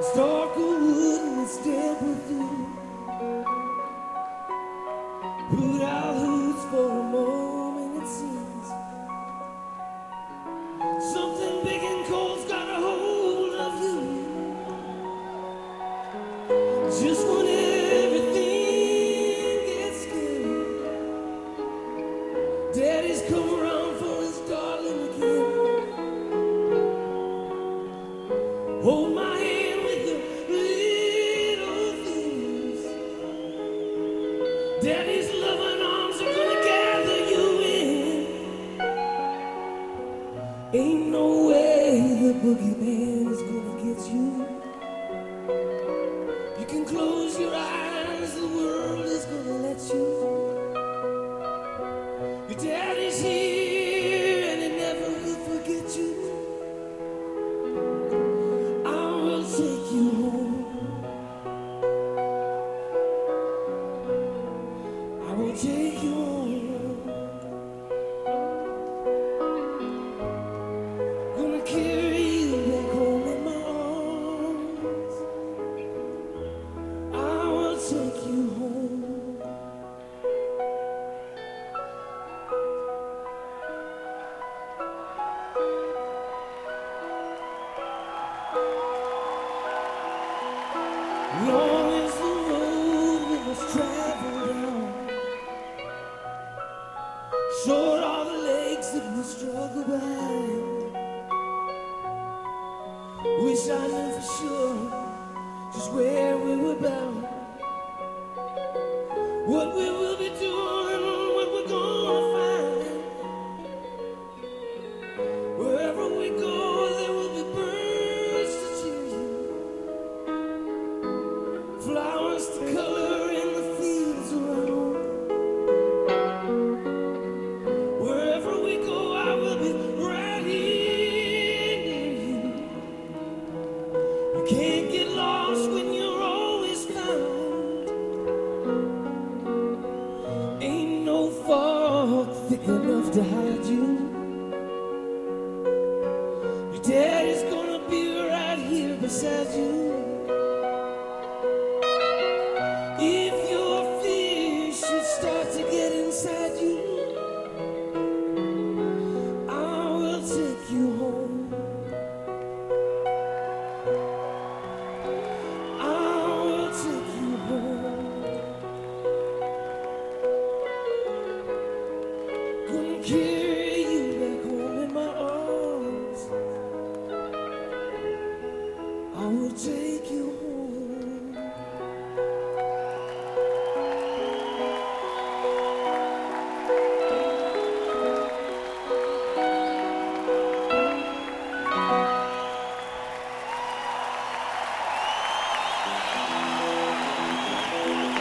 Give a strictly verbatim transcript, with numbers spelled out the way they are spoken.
It's dark wood and it's damp with you. Put our hoods for a moment, it seems. Something big and cold's got a hold of you. Just when everything gets scary, Daddy's come around for his darling again. Hold my hand with your little fingers. Daddy's loving arms are gonna gather you in. Ain't no way the boogeyman is gonna get you. You can close your eyes, the world is gonna let you. Your daddy's here and he never will forget you. I will take you home. I will take you home. Gonna carry you back home in my arms. I will take you home. Long as the road we must travel down, short are the legs that we struggle by. Wish I knew for sure just where we were bound, what we will be doing, what we're gonna find. Wherever we go, there will be birds to cheer you, flowers to color in the fields around. Wherever we go, I will be right here near you. You can't get lost when you're always found. Ain't no fog thick enough to hide you. Your daddy's gonna be right here beside you.